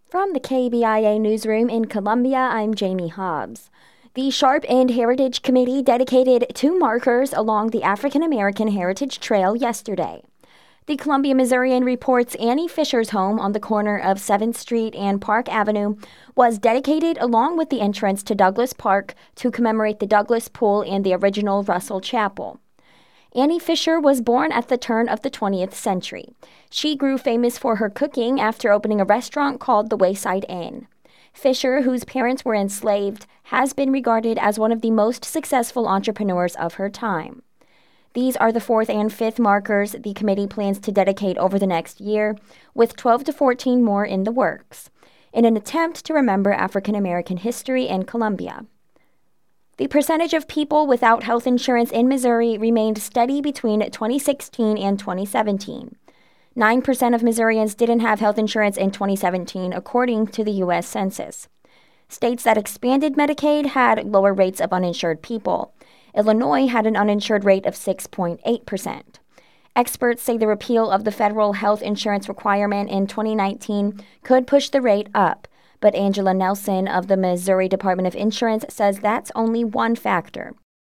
From the KBIA newsroom in Columbia, I'm Jamie Hobbs. The Sharp End Heritage Committee dedicated 2 markers along the African American Heritage Trail yesterday. The Columbia Missourian reports Annie Fisher's home on the corner of 7th Street and Park Avenue was dedicated along with the entrance to Douglas Park to commemorate the Douglas Pool and the original Russell Chapel. Annie Fisher was born at the turn of the 20th century. She grew famous for her cooking after opening a restaurant called the Wayside Inn. Fisher, whose parents were enslaved, has been regarded as one of the most successful entrepreneurs of her time. These are the 4th and 5th markers the committee plans to dedicate over the next year, with 12 to 14 more in the works, in an attempt to remember African American history in Columbia. The percentage of people without health insurance in Missouri remained steady between 2016 and 2017. 9% of Missourians didn't have health insurance in 2017, according to the U.S. Census. States that expanded Medicaid had lower rates of uninsured people. Illinois had an uninsured rate of 6.8%. Experts say the repeal of the federal health insurance requirement in 2019 could push the rate up. But Angela Nelson of the Missouri Department of Insurance says that's only one factor.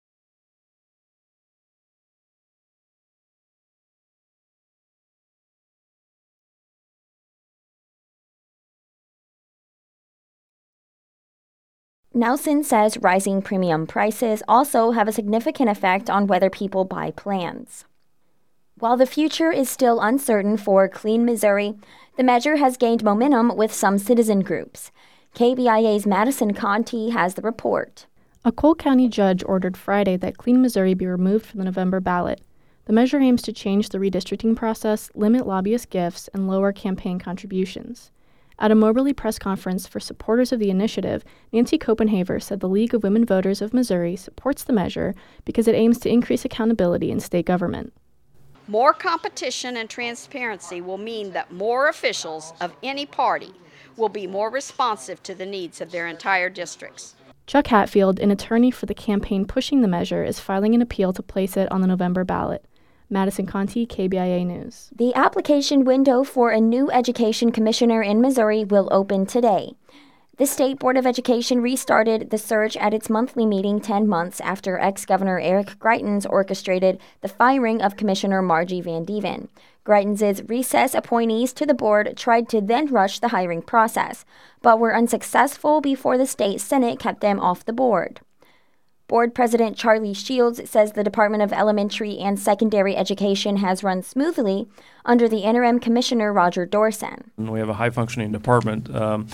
Nelson says rising premium prices also have a significant effect on whether people buy plans. While the future is still uncertain for Clean Missouri, the measure has gained momentum with some citizen groups. KBIA's Madison Conti has the report. A Cole County judge ordered Friday that Clean Missouri be removed from the November ballot. The measure aims to change the redistricting process, limit lobbyist gifts, and lower campaign contributions. At a Moberly press conference for supporters of the initiative, Nancy Copenhaver said the League of Women Voters of Missouri supports the measure because it aims to increase accountability in state government. More competition and transparency will mean that more officials of any party will be more responsive to the needs of their entire districts. Chuck Hatfield, an attorney for the campaign pushing the measure, is filing an appeal to place it on the November ballot. Madison Conti, KBIA News. The application window for a new education commissioner in Missouri will open today. The State Board of Education restarted the search at its monthly meeting 10 months after ex-Governor Eric Greitens orchestrated the firing of Commissioner Margie Van Dieven. Greitens' recess appointees to the board tried to then rush the hiring process, but were unsuccessful before the state Senate kept them off the board. Board President Charlie Shields says the Department of Elementary and Secondary Education has run smoothly under the interim commissioner Roger Dorson. We have a high-functioning department.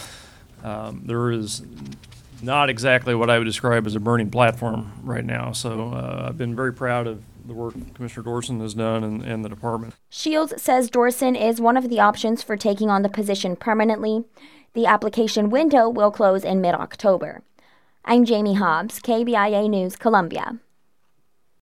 There is not exactly what I would describe as a burning platform right now. So I've been very proud of the work Commissioner Dorson has done and the department. Shields says Dorson is one of the options for taking on the position permanently. The application window will close in mid-October. I'm Jamie Hobbs, KBIA News, Columbia.